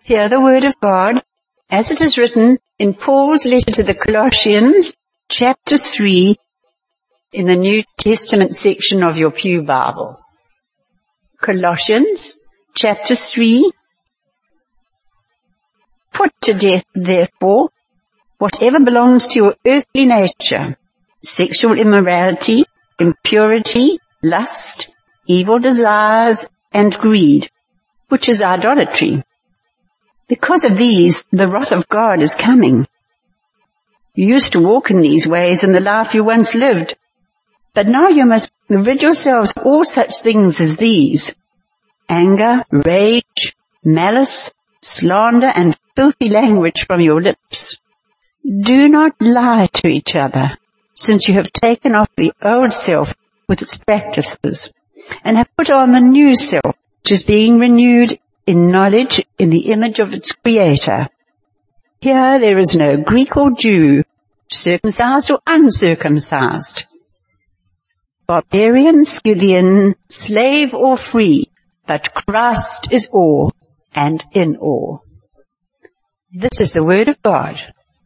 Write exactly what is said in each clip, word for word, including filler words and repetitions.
Hear the word of God as it is written in Paul's letter to the Colossians, chapter three, in the New Testament section of your Pew Bible. Colossians, chapter three. Put to death, therefore, whatever belongs to your earthly nature, sexual immorality, impurity, lust, evil desires, and greed, which is idolatry. Because of these, the wrath of God is coming. You used to walk in these ways in the life you once lived, but now you must rid yourselves of all such things as these: anger, rage, malice, slander, and filthy language from your lips. Do not lie to each other, since you have taken off the old self with its practices, and have put on the new self, which is being renewed in knowledge in the image of its Creator. Here there is no Greek or Jew, circumcised or uncircumcised, barbarian, Scythian, slave or free, but Christ is all and in all. This is the word of God.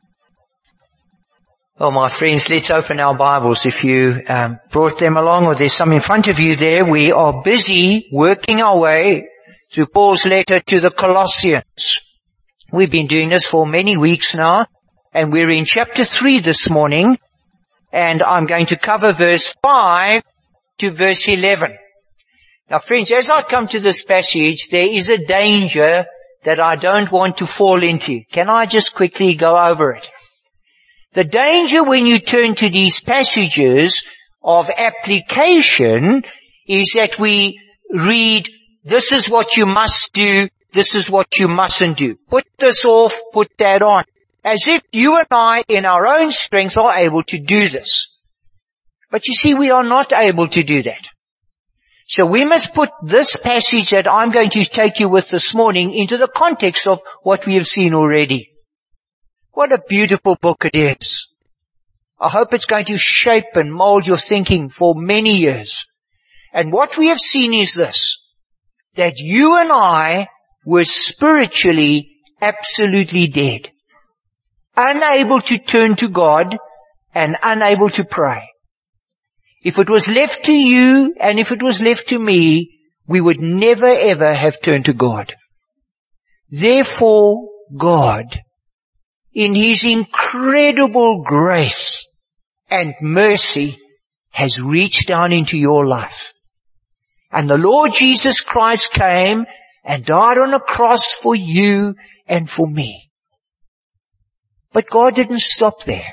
Well, my friends, let's open our Bibles. If you um, brought them along, or there's some in front of you there, we are busy working our way through Paul's letter to the Colossians. We've been doing this for many weeks now, and we're in chapter three this morning, and I'm going to cover verse five to verse eleven. Now, friends, as I come to this passage, there is a danger that I don't want to fall into. Can I just quickly go over it? The danger when you turn to these passages of application is that we read, this is what you must do, this is what you mustn't do. Put this off, put that on. As if you and I, in our own strength, are able to do this. But you see, we are not able to do that. So we must put this passage that I'm going to take you with this morning into the context of what we have seen already. What a beautiful book it is. I hope it's going to shape and mold your thinking for many years. And what we have seen is this, that you and I were spiritually absolutely dead, unable to turn to God and unable to pray. If it was left to you and if it was left to me, we would never ever have turned to God. Therefore, God, in His incredible grace and mercy, has reached down into your life. And the Lord Jesus Christ came and died on a cross for you and for me. But God didn't stop there.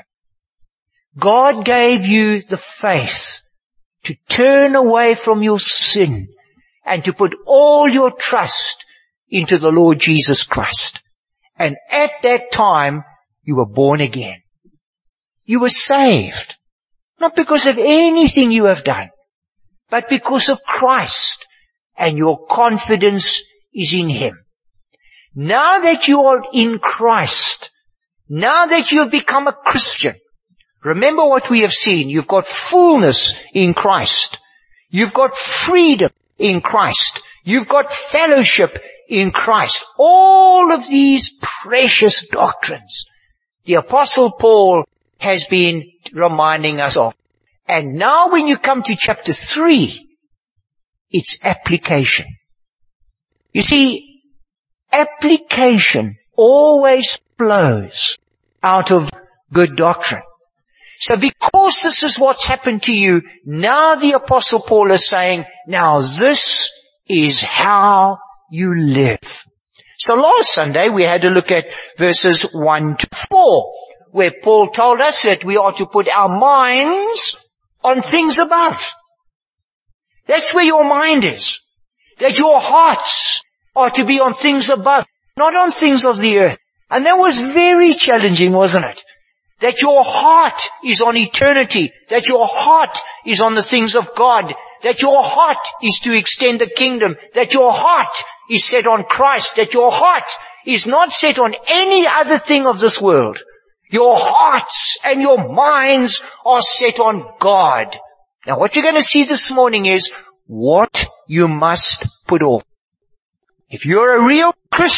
God gave you the faith to turn away from your sin and to put all your trust into the Lord Jesus Christ. And at that time, you were born again. You were saved. Not because of anything you have done, but because of Christ. And your confidence is in Him. Now that you are in Christ, now that you have become a Christian, remember what we have seen. You've got fullness in Christ. You've got freedom in Christ. You've got fellowship in Christ. All of these precious doctrines the Apostle Paul has been reminding us of. And now when you come to chapter three, it's application. You see, application always flows out of good doctrine. So because this is what's happened to you, now the Apostle Paul is saying, now this is how you live. So last Sunday we had to look at verses one to four, where Paul told us that we are to put our minds on things above. That's where your mind is. That your hearts are to be on things above, not on things of the earth. And that was very challenging, wasn't it? That your heart is on eternity, that your heart is on the things of God, that your heart is to extend the kingdom, that your heart is set on Christ, that your heart is not set on any other thing of this world. Your hearts and your minds are set on God. Now what you're going to see this morning is what you must put off. If you're a real Christian,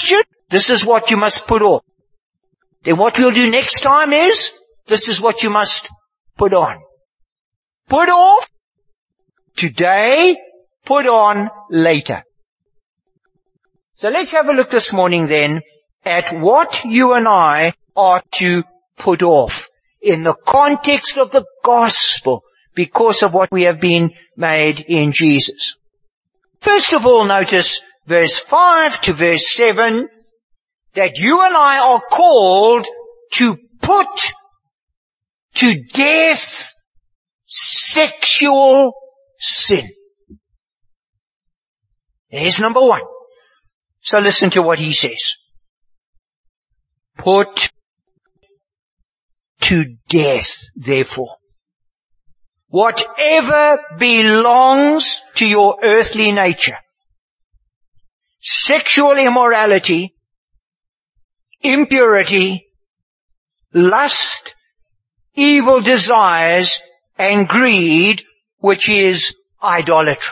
This is what you must put off. Then what we'll do next time is, this is what you must put on. Put off today, put on later. So let's have a look this morning then at what you and I are to put off in the context of the gospel because of what we have been made in Jesus. First of all, notice verse five to verse seven, that you and I are called to put to death sexual sin. There's number one. So listen to what he says. Put to death, therefore, whatever belongs to your earthly nature. Sexual immorality, impurity, lust, evil desires, and greed, which is idolatry.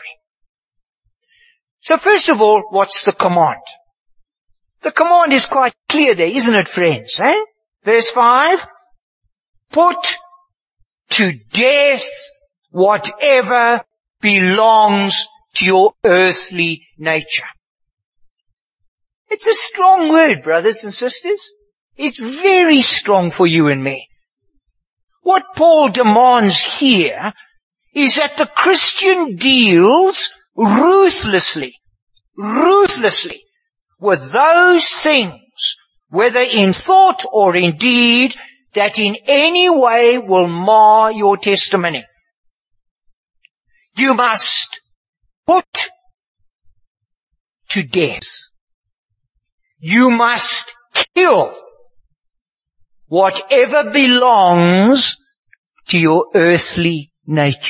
So first of all, what's the command? The command is quite clear there, isn't it, friends? Eh? Verse five, put to death whatever belongs to your earthly nature. It's a strong word, brothers and sisters. It's very strong for you and me. What Paul demands here is that the Christian deals ruthlessly, ruthlessly with those things, whether in thought or in deed, that in any way will mar your testimony. You must put to death. You must kill whatever belongs to your earthly nature.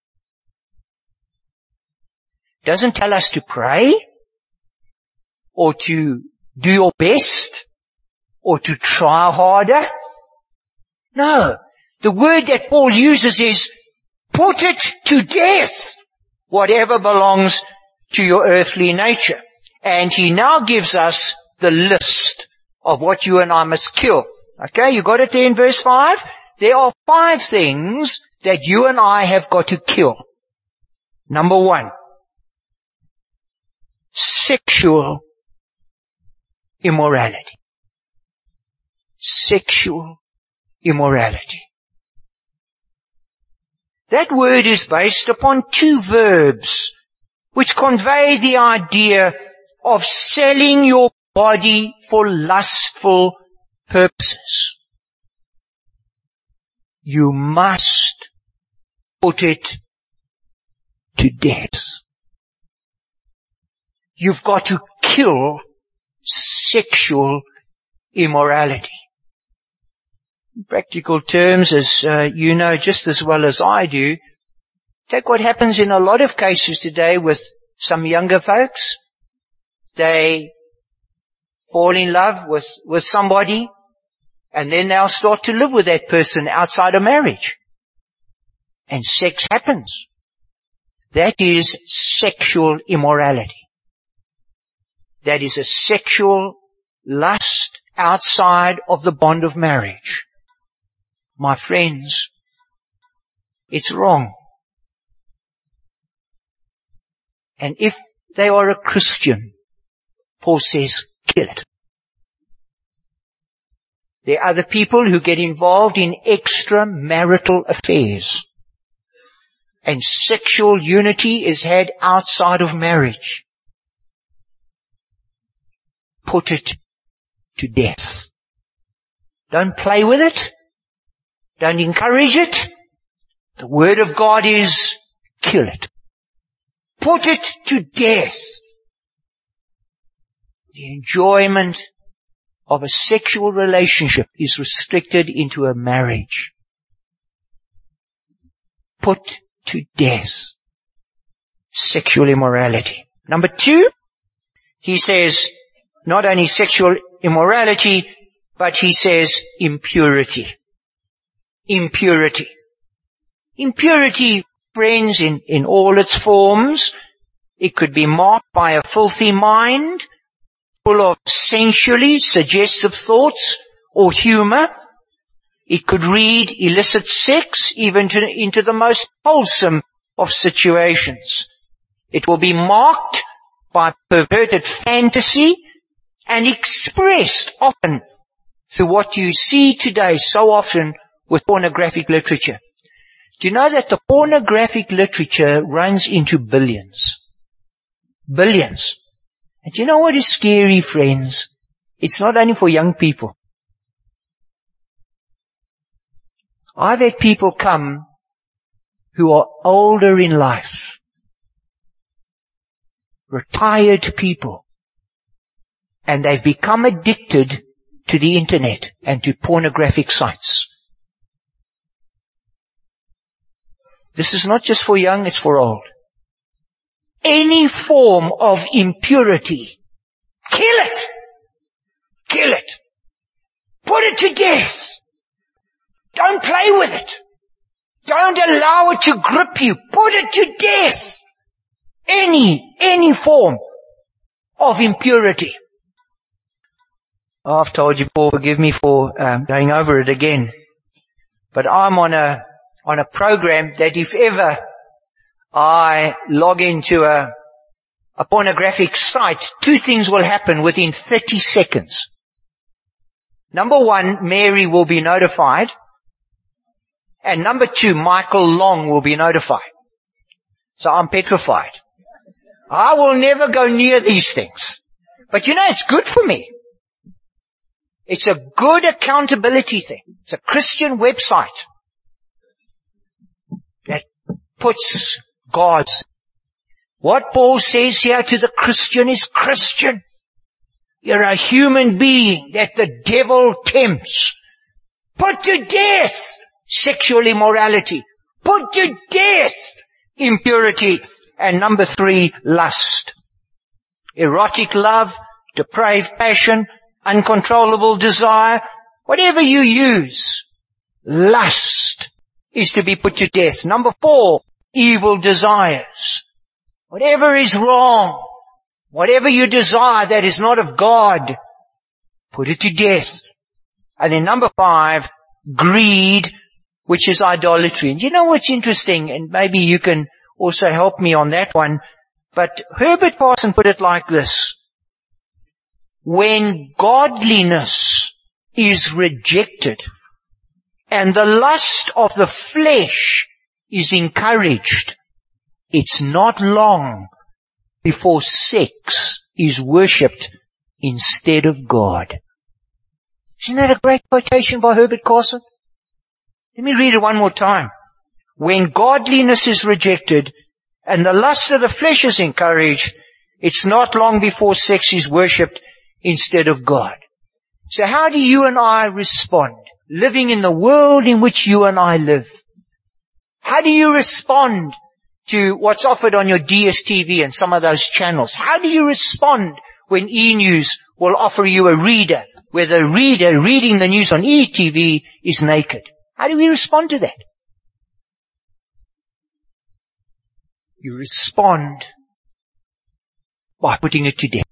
Doesn't tell us to pray or to do your best or to try harder. No. The word that Paul uses is put it to death, whatever belongs to your earthly nature. And he now gives us the list of what you and I must kill. Okay, you got it there in verse five? There are five things that you and I have got to kill. Number one, sexual immorality. Sexual immorality. That word is based upon two verbs which convey the idea of selling your body for lustful purposes. You must put it to death. You've got to kill sexual immorality. In practical terms, as uh, you know just as well as I do, take what happens in a lot of cases today with some younger folks. They fall in love with, with somebody, and then they'll start to live with that person outside of marriage. And sex happens. That is sexual immorality. That is a sexual lust outside of the bond of marriage. My friends, it's wrong. And if they are a Christian, Paul says, kill it. There are other people who get involved in extramarital affairs. And sexual unity is had outside of marriage. Put it to death. Don't play with it. Don't encourage it. The word of God is, kill it. Put it to death. The enjoyment of a sexual relationship is restricted into a marriage. Put to death sexual immorality. Number two, he says not only sexual immorality, but he says impurity. Impurity. Impurity, friends, in, in all its forms. It could be marked by a filthy mind. full of sensually suggestive thoughts or humor. It could read illicit sex even to, into the most wholesome of situations. It will be marked by perverted fantasy and expressed often through what you see today so often with pornographic literature. Do you know that the pornographic literature runs into billions? Billions. And do you know what is scary, friends? It's not only for young people. I've had people come who are older in life, retired people, and they've become addicted to the internet and to pornographic sites. This is not just for young, it's for old. Any form of impurity, kill it. Kill it. Put it to death. Don't play with it. Don't allow it to grip you. Put it to death. Any, any form of impurity. Oh, I've told you, Paul, forgive me for um, going over it again. But I'm on a, on a program that if ever I log into a, a pornographic site, two things will happen within thirty seconds. Number one, Mary will be notified. And number two, Michael Long will be notified. So I'm petrified. I will never go near these things. But you know, it's good for me. It's a good accountability thing. It's a Christian website that puts God's. What Paul says here to the Christian is Christian. You're a human being that the devil tempts. Put to death sexual immorality. Put to death impurity. And number three, lust. Erotic love, depraved passion, uncontrollable desire, whatever you use, lust is to be put to death. Number four, evil desires. Whatever is wrong, whatever you desire that is not of God, put it to death. And then number five, greed, which is idolatry. And you know what's interesting, and maybe you can also help me on that one, but Herbert Parson put it like this. When godliness is rejected and the lust of the flesh is encouraged, it's not long before sex is worshipped instead of God. Isn't that a great quotation by Herbert Parson? Let me read it one more time. When godliness is rejected and the lust of the flesh is encouraged, it's not long before sex is worshipped instead of God. So how do you and I respond, living in the world in which you and I live? How do you respond to what's offered on your D S T V and some of those channels? How do you respond when E! News will offer you a reader, where the reader reading the news on E! T V is naked? How do we respond to that? You respond by putting it to death.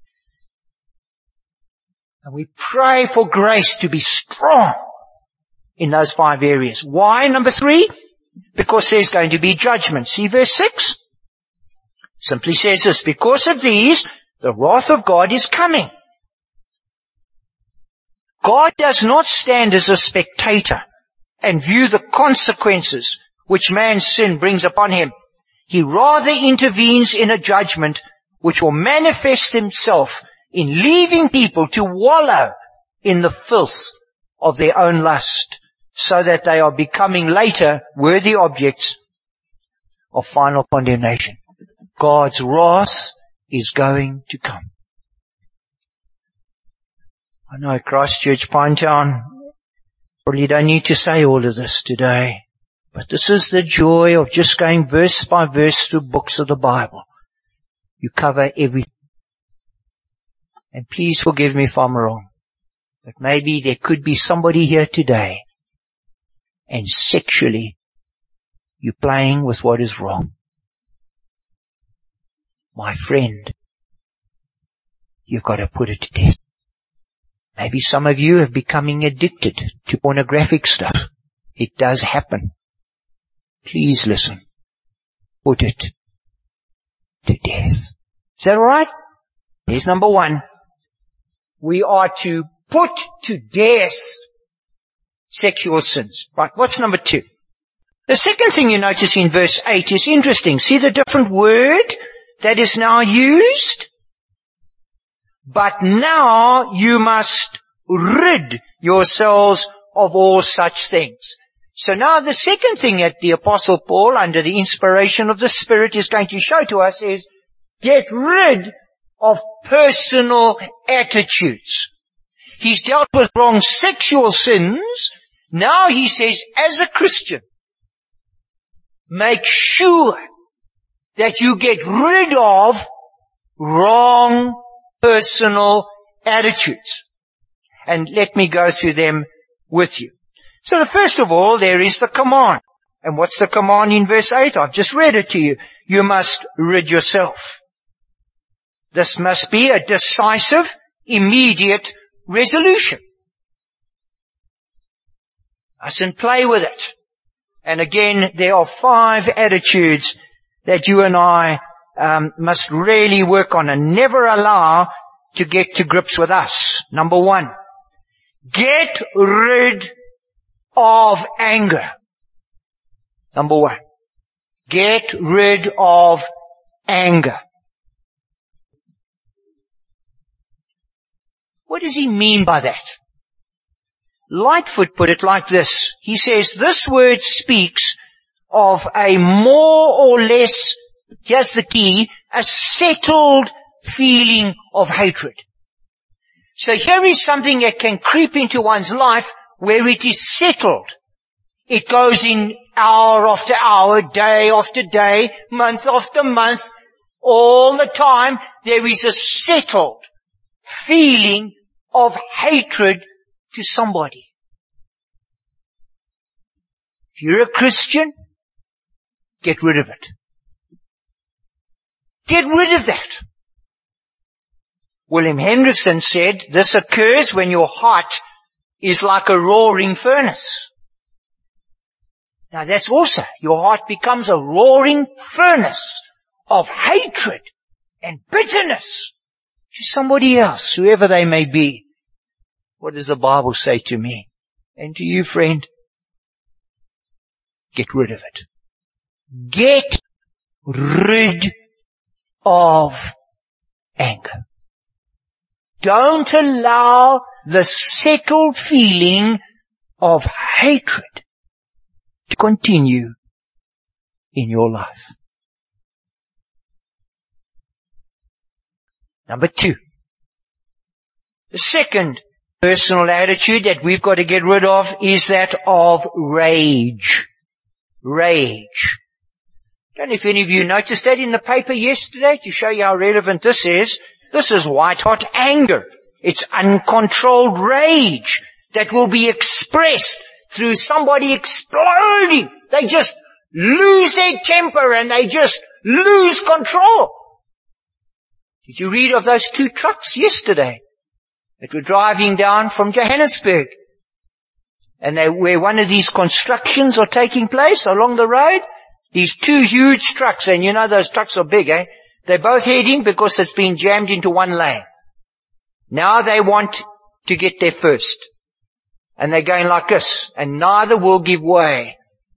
And we pray for grace to be strong in those five areas. Why? Number three, because there's going to be judgment. See verse six? Simply says this, because of these, the wrath of God is coming. God does not stand as a spectator and view the consequences which man's sin brings upon him. He rather intervenes in a judgment which will manifest himself in leaving people to wallow in the filth of their own lust, so that they are becoming later worthy objects of final condemnation. God's wrath is going to come. I know Christchurch, Pinetown, probably don't need to say all of this today, but this is the joy of just going verse by verse through books of the Bible. You cover everything. And please forgive me if I'm wrong, but maybe there could be somebody here today, and sexually you're playing with what is wrong. My friend, you've got to put it to death. Maybe some of you are becoming addicted to pornographic stuff. It does happen. Please listen. Put it to death. Is that all right? Here's number one. We are to put to death sexual sins. Right, what's number two? The second thing you notice in verse eight is interesting. See the different word that is now used? But now you must rid yourselves of all such things. So now the second thing that the Apostle Paul, under the inspiration of the Spirit, is going to show to us is get rid of personal attitudes. He's dealt with wrong sexual sins. Now he says, as a Christian, make sure that you get rid of wrong personal attitudes. And let me go through them with you. So the first of all, there is the command. And what's the command in verse eight? I've just read it to you. You must rid yourself. This must be a decisive, immediate resolution. Mustn't play with it. And again, there are five attitudes that you and I um, must really work on and never allow to get to grips with us. Number one, get rid of anger. Number one, get rid of anger. What does he mean by that? Lightfoot put it like this. He says this word speaks of a more or less, here's the key, a settled feeling of hatred. So here is something that can creep into one's life where it is settled. It goes in hour after hour, day after day, month after month, all the time. There is a settled feeling of hatred to somebody. If you're a Christian, get rid of it. Get rid of that. William Hendrickson said, this occurs when your heart is like a roaring furnace. Now that's also, your heart becomes a roaring furnace of hatred and bitterness to somebody else, whoever they may be. What does the Bible say to me and to you, friend? Get rid of it. Get rid of anger. Don't allow the settled feeling of hatred to continue in your life. Number two. The second personal attitude that we've got to get rid of is that of rage. Rage. I don't know if any of you noticed that in the paper yesterday to show you how relevant this is. This is white-hot anger. It's uncontrolled rage that will be expressed through somebody exploding. They just lose their temper and they just lose control. Did you read of those two trucks yesterday that were driving down from Johannesburg? And they, where one of these constructions are taking place along the road, these two huge trucks, and you know those trucks are big, eh? They're both heading because it's been jammed into one lane. Now they want to get there first. And they're going like this, and neither will give way.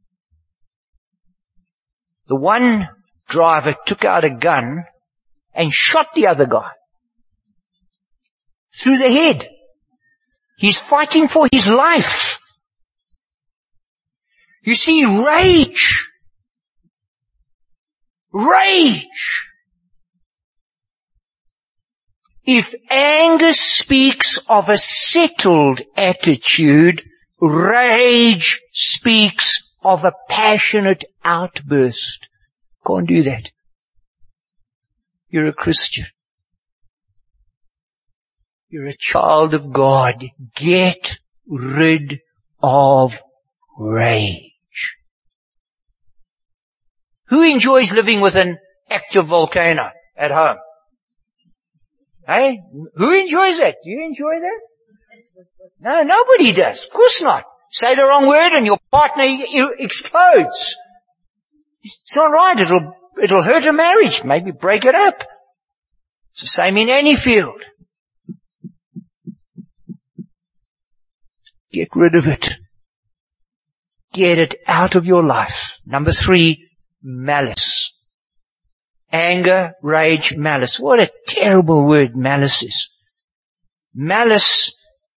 The one driver took out a gun and shot the other guy through the head. He's fighting for his life. You see, rage. Rage. If anger speaks of a settled attitude, rage speaks of a passionate outburst. Can't do that. You're a Christian. You're a child of God. Get rid of rage. Who enjoys living with an active volcano at home? Hey? Who enjoys that? Do you enjoy that? No, nobody does. Of course not. Say the wrong word and your partner explodes. It's not right. It'll, it'll hurt a marriage. Maybe break it up. It's the same in any field. Get rid of it. Get it out of your life. Number three, malice. Anger, rage, malice. What a terrible word malice is. Malice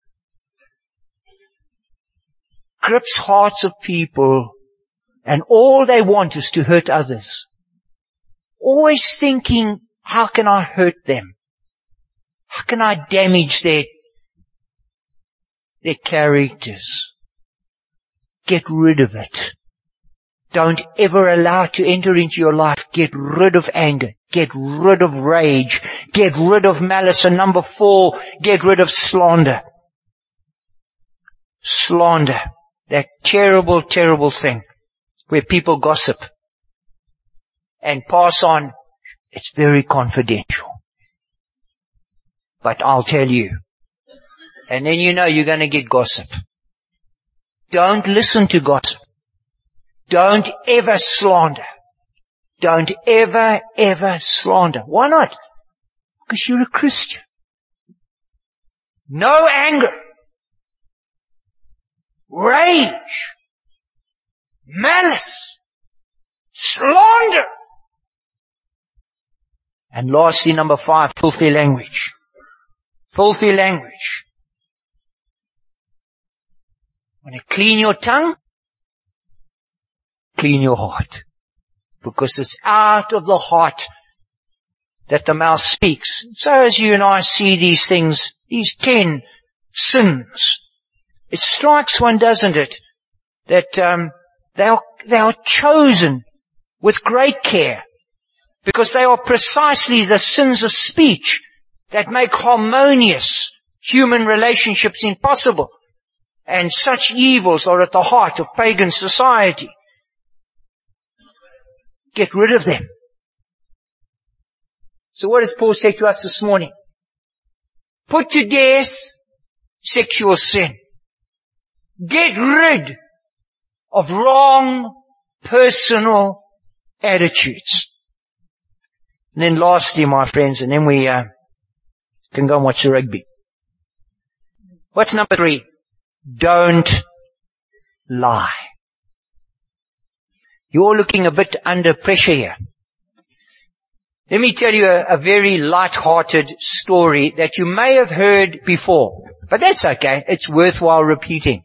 grips hearts of people, and all they want is to hurt others. Always thinking, how can I hurt them? How can I damage their, their characters? Get rid of it. Don't ever allow it to enter into your life. Get rid of anger. Get rid of rage. Get rid of malice. And number four, get rid of slander. Slander. That terrible, terrible thing where people gossip and pass on. It's very confidential. But I'll tell you. And then you know you're going to get gossip. Don't listen to gossip. Don't ever slander. Don't ever, ever slander. Why not? Because you're a Christian. No anger. Rage. Malice. Slander. And lastly, number five, filthy language. Filthy language. Want to clean your tongue? Clean your heart. Because it's out of the heart that the mouth speaks. So as you and I see these things, these ten sins, it strikes one, doesn't it, that um, they are they are chosen with great care, because they are precisely the sins of speech that make harmonious human relationships impossible. And such evils are at the heart of pagan society. Get rid of them. So what does Paul say to us this morning? Put to death sexual sin. Get rid of wrong personal attitudes. And then lastly, my friends, and then we uh, can go and watch the rugby. What's number three? Don't lie. You're looking a bit under pressure here. Let me tell you a, a very light-hearted story that you may have heard before. But that's okay. It's worthwhile repeating.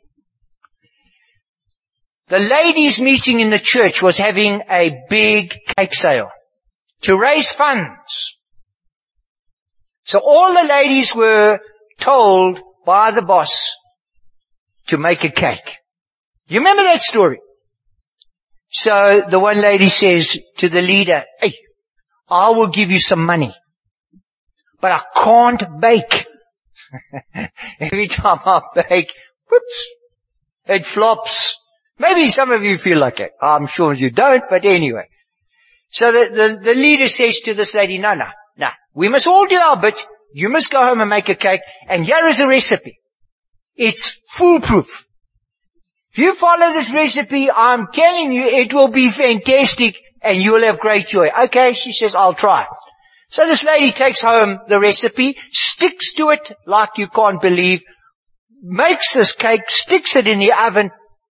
The ladies' meeting in the church was having a big cake sale to raise funds. So all the ladies were told by the boss to make a cake. You remember that story? So the one lady says to the leader, hey, I will give you some money, but I can't bake. Every time I bake, whoops, it flops. Maybe some of you feel like it. I'm sure you don't, but anyway. So the, the, the leader says to this lady, no, no, no, we must all do our bit. You must go home and make a cake, and here is a recipe. It's foolproof. If you follow this recipe, I'm telling you, it will be fantastic and you'll have great joy. Okay, she says, I'll try. So this lady takes home the recipe, sticks to it like you can't believe, makes this cake, sticks it in the oven.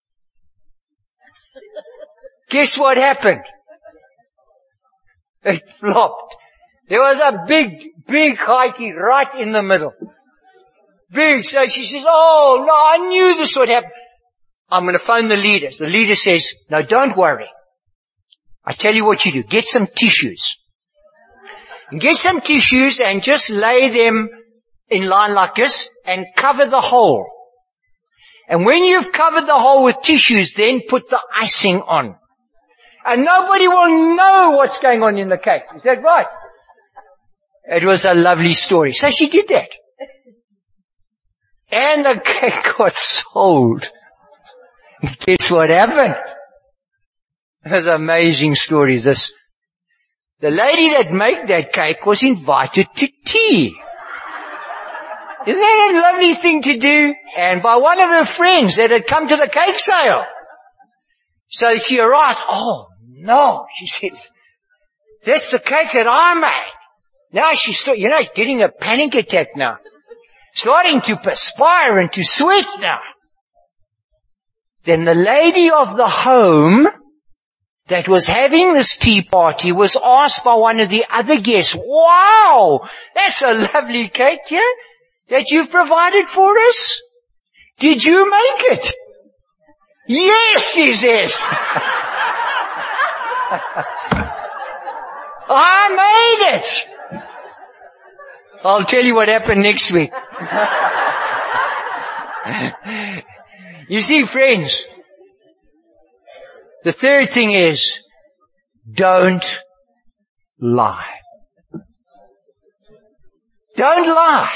Guess what happened? It flopped. There was a big, big hikey right in the middle. Big. So she says, oh, no, I knew this would happen. I'm going to phone the leader. The leader says, no, don't worry. I tell you what you do. Get some tissues. Get some tissues and just lay them in line like this and cover the hole. And when you've covered the hole with tissues, then put the icing on. And nobody will know what's going on in the cake. Is that right? It was a lovely story. So she did that. And the cake got sold. Guess what happened? It was an amazing story. This, the lady that made that cake was invited to tea. Isn't that a lovely thing to do? And by one of her friends that had come to the cake sale. So she arrived, oh no, she says, that's the cake that I made. Now she's still, you know, getting a panic attack now. Starting to perspire and to sweat now. Then the lady of the home that was having this tea party was asked by one of the other guests, wow, that's a lovely cake here that you've provided for us. Did you make it? Yes, she says. I made it. I'll tell you what happened next week. You see, friends, the third thing is, don't lie. Don't lie.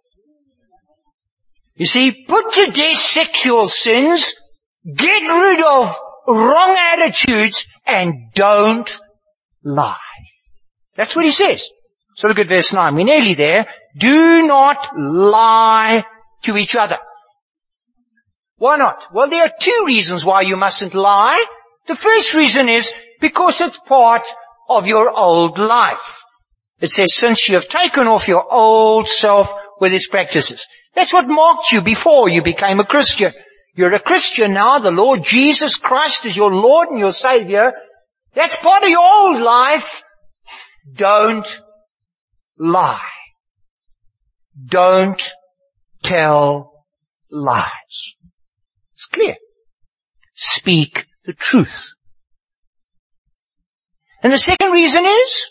You see, put to death sexual sins, get rid of wrong attitudes, and don't lie. That's what he says. So look at verse nine. We're nearly there. Do not lie to each other. Why not? Well, there are two reasons why you mustn't lie. The first reason is because it's part of your old life. It says, since you have taken off your old self with its practices. That's what marked you before you became a Christian. You're a Christian now. The Lord Jesus Christ is your Lord and your Savior. That's part of your old life. Don't lie. Don't tell lies. It's clear. Speak the truth. And the second reason is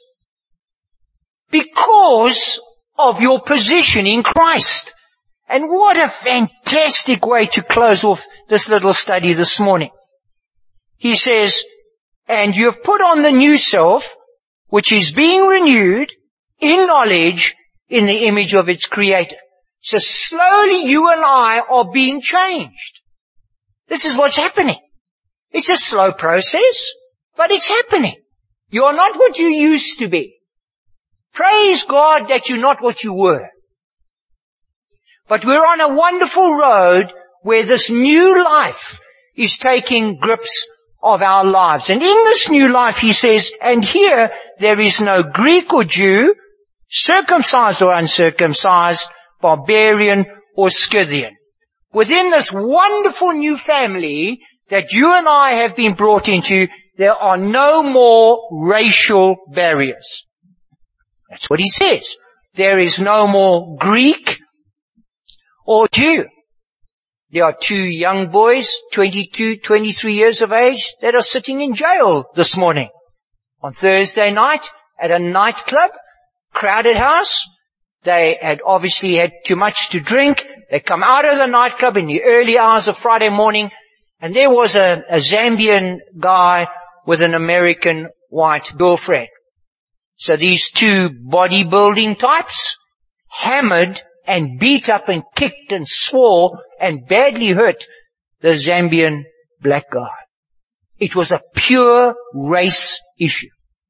because of your position in Christ. And what a fantastic way to close off this little study this morning. He says, and you have put on the new self, which is being renewed in knowledge in the image of its creator. So slowly you and I are being changed. This is what's happening. It's a slow process, but it's happening. You are not what you used to be. Praise God that you're not what you were. But we're on a wonderful road where this new life is taking grips of our lives. And in this new life, he says, and here there is no Greek or Jew, circumcised or uncircumcised, barbarian or Scythian. Within this wonderful new family that you and I have been brought into, there are no more racial barriers. That's what he says. There is no more Greek or Jew. There are two young boys, twenty-two, twenty-three years of age, that are sitting in jail this morning. On Thursday night, at a nightclub, crowded house. They had obviously had too much to drink. They come out of the nightclub in the early hours of Friday morning, and there was a, a Zambian guy with an American white girlfriend. So these two bodybuilding types hammered and beat up and kicked and swore and badly hurt the Zambian black guy. It was a pure race issue.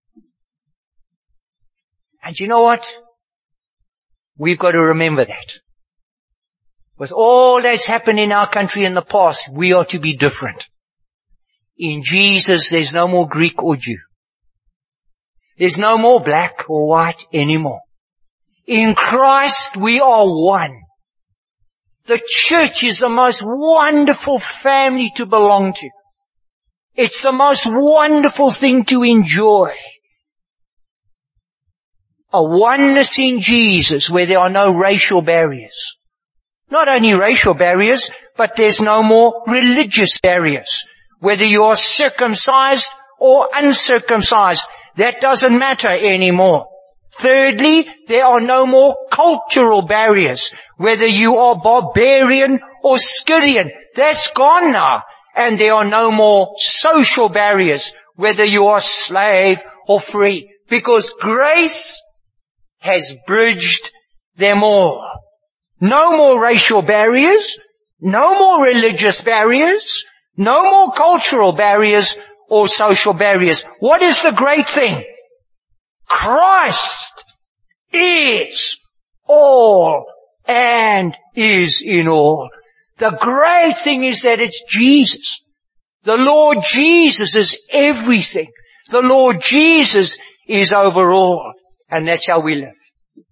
And you know what? We've got to remember that. With all that's happened in our country in the past, we are to be different. In Jesus, there's no more Greek or Jew. There's no more black or white anymore. In Christ, we are one. The church is the most wonderful family to belong to. It's the most wonderful thing to enjoy. A oneness in Jesus where there are no racial barriers. Not only racial barriers, but there's no more religious barriers. Whether you are circumcised or uncircumcised, that doesn't matter anymore. Thirdly, there are no more cultural barriers. Whether you are barbarian or Scythian, that's gone now. And there are no more social barriers, whether you are slave or free. Because grace has bridged them all. No more racial barriers, no more religious barriers, no more cultural barriers or social barriers. What is the great thing? Christ is all and is in all. The great thing is that it's Jesus. The Lord Jesus is everything. The Lord Jesus is over all. And that's how we live.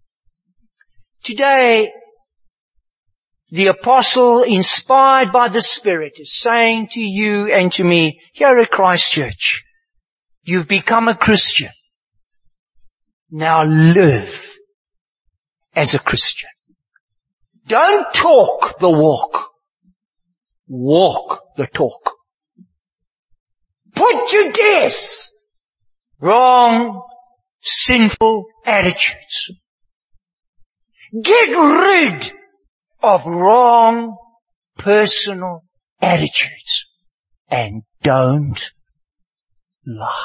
Today, the apostle, inspired by the Spirit, is saying to you and to me, here at Christ Church, you've become a Christian. Now live as a Christian. Don't talk the walk. Walk the talk. Put to death wrong, sinful attitudes. Get rid of wrong, personal attitudes. And don't lie.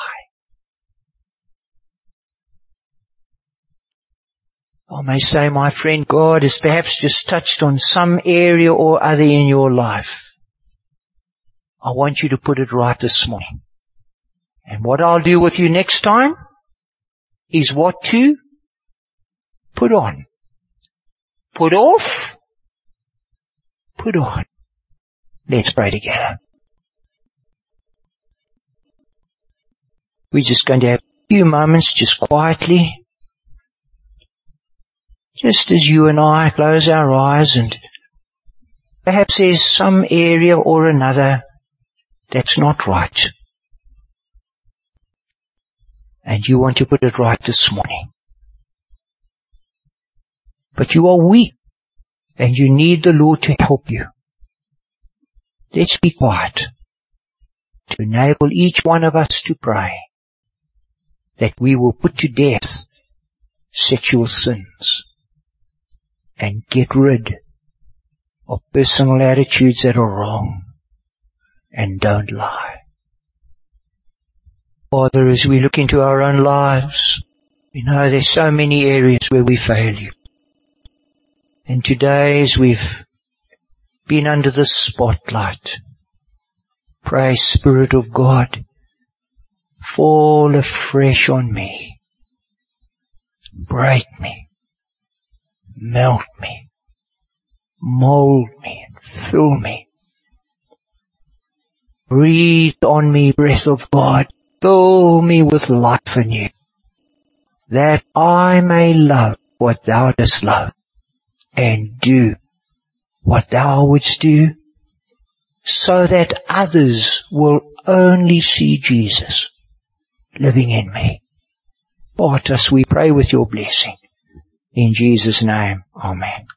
I may say, my friend, God has perhaps just touched on some area or other in your life. I want you to put it right this morning. And what I'll do with you next time is what to put on. Put off, put on. Let's pray together. We're just going to have a few moments just quietly, just as you and I close our eyes, and perhaps there's some area or another that's not right. And you want to put it right this morning. But you are weak, and you need the Lord to help you. Let's be quiet to enable each one of us to pray that we will put to death sexual sins and get rid of personal attitudes that are wrong, and don't lie. Father, as we look into our own lives, we know there's so many areas where we fail you. And today, as we've been under the spotlight, pray, Spirit of God, fall afresh on me. Break me. Melt me. Mold me and fill me. Breathe on me, breath of God. Fill me with life anew, that I may love what thou dost love, and do what thou wouldst do, so that others will only see Jesus living in me. Part us, we pray, with your blessing. In Jesus' name, amen.